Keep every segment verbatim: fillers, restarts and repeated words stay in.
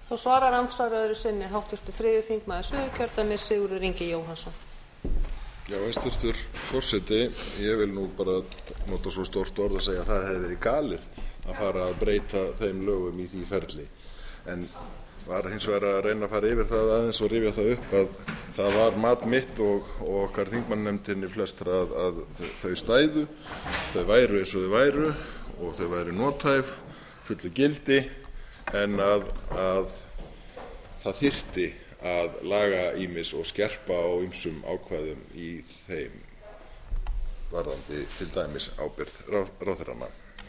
Þá svarar andsvar öðru sinni háttvirtur þriðji þingmaður Suðurkjördæmis Sigurður Ingi Jóhannsson. Já, hæstvirtur forseti, ég vil nú bara nota svo stórt orð að segja að það hefði verið galið að fara að breyta þeim lögum í því ferli. En var hins vegar að reyna að fara yfir það aðeins og rifja það upp að það var mat mitt og, og okkar þingmannanefndinni flestra að, að þau stæðu, þau væru eins og þau væru og þau væru nothæf, fullu gildi, en að, að það þyrfti að laga ýmis og skerpa á ýmsum ákvæðum í þeim varðandi til dæmis ábyrgð ráðherranna.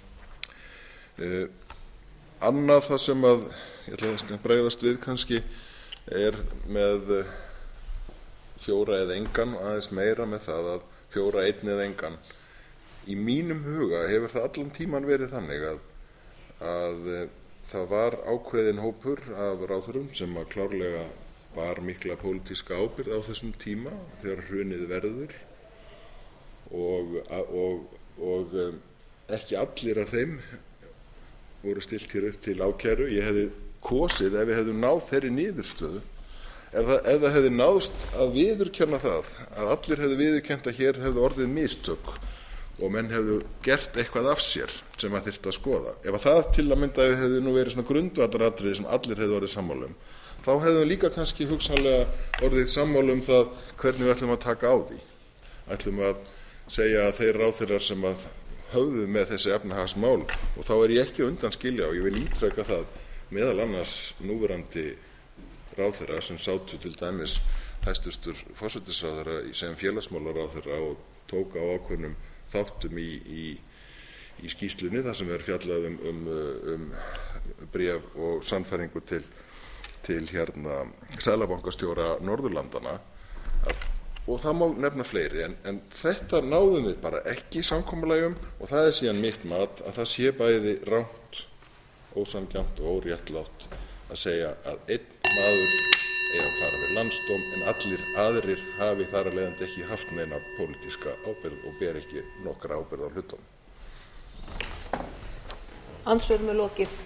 Uh, annað það sem að ég ætla að bregðast við kannski er með fjóra eða engan og aðeins meira með það að fjóra einn eða engan. Í mínum huga hefur það allan tíman verið þannig að, að það var ákveðinn hópur af ráðherrum sem að klárlega var mikla pólitíska ábyrgð á þessum tíma þegar hrunið verður og, og, og ekki allir af þeim voru stillt hér upp til ákæru. Ég hefði kosið ef við hefðum náð þeirri niðurstöðu, ef það, ef það hefði náðst að viðurkenna það að allir hefðu viðurkennt að hér hefðu orðið mistök og menn hefðu gert eitthvað af sér sem að þyrfti að skoða. Ef að það til að mynda hefði nú verið svona grundvallaratriði sem allir hefðu orðið sammála um, þá hefðum við líka kannski hugsanlega orðið sammála um það hvernig við ætlum að taka á því. Ætlum að segja að þeir ráðherrar sem að höfðu með þessi efnahagsmál, og þá er ég ekki að undanskilja og ég vil ítreka það meðal annars núverandi ráðherra sem sátu til dæmis hæstvirtur forsætisráðherra sem félagsmálaráðherra og tók á ákveðnum þáttum í, í, í skýrslunni þar sem er fjallað um, um, um bréf og sannfæringu til til hérna seðlabankastjóra Norðurlandanna að, og það má nefna fleiri en, en þetta náðum við bara ekki samkomulagi um og það er síðan mitt mat að það sé bæði rangt, ósanngjarnt og óréttlátt að segja að einn maður eigi að fara við landsdóm en allir aðrir hafi þar af leiðandi ekki haft neina pólitíska ábyrgð og ber ekki nokkra ábyrgð á hlutunum. Andsvörum er lokið.